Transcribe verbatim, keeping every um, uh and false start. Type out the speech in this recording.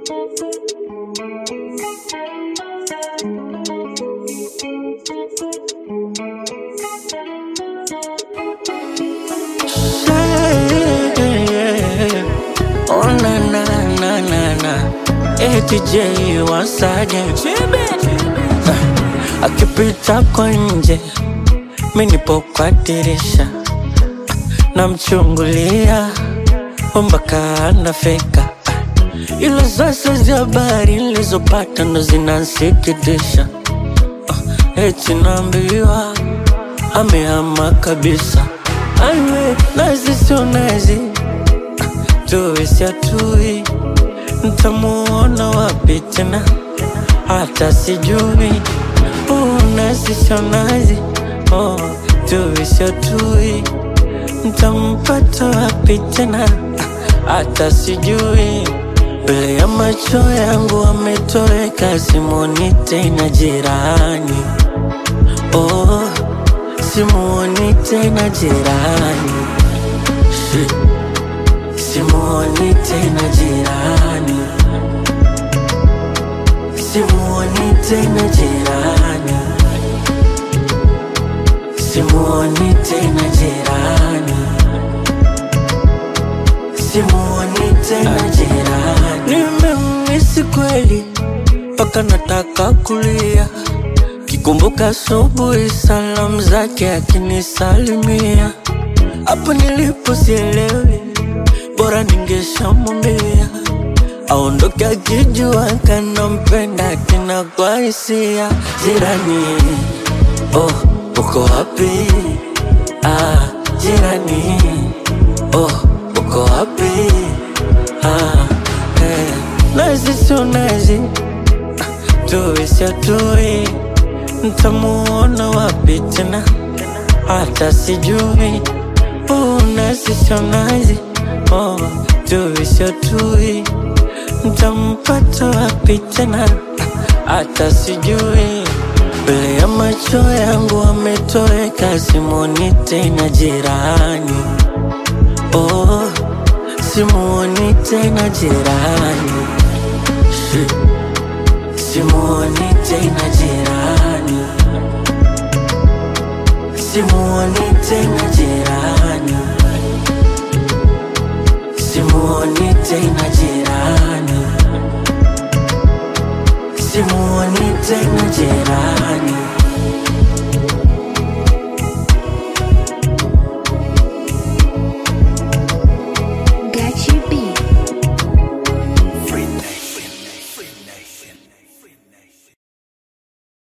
Oh na na na na na, A T J once again. Ah, akipita kwa nje, mimi nipo kwa dirisha, namchungulia mpaka anafika. Ila sasa za habari nilizopata ndo zinansikitisha. Ah, eti naambiwa amehama kabisa. Anwe nazi sio nazi, tuwe si atui, ntamuona wapi tena hata sijui. Oh, nazi sio nazi, oh, tuwe si atui, ntampata wapi tena hata sijui. Mbele ya macho yangu ametoweka, simuoni tena jirani. Oh, simuoni tena jirani. Shit. Simuoni tena jirani. Simuoni tena jirani. Simuoni tena jirani. Simuoni tena jirani. Nimemisi kweli mpaka nataka kulia, kikumbuka asubuhi salamu zake akinisalimia. Hapo nilipo sielewi, bora ningeshamwambia aondoke akijua kanampenda tena kwa hisia. Jirani, oh, uko wapi? Ah, jirani, oh, uko wapi? Ah, eh, nazi sio nazi, tuwe si atui, ntamuona wapi tena hata sijui. Oh, nazi sio nazi, oh, tuwe si atui, ntampata wapi tena hata sijui. Mbele ya macho yangu ametoweka, simuoni tena jirani. Oh, simuoni tena jirani. Shit. Simuoni tena jirani. Simuoni tena jirani. Simuoni tena jirani. Simuoni tena jirani.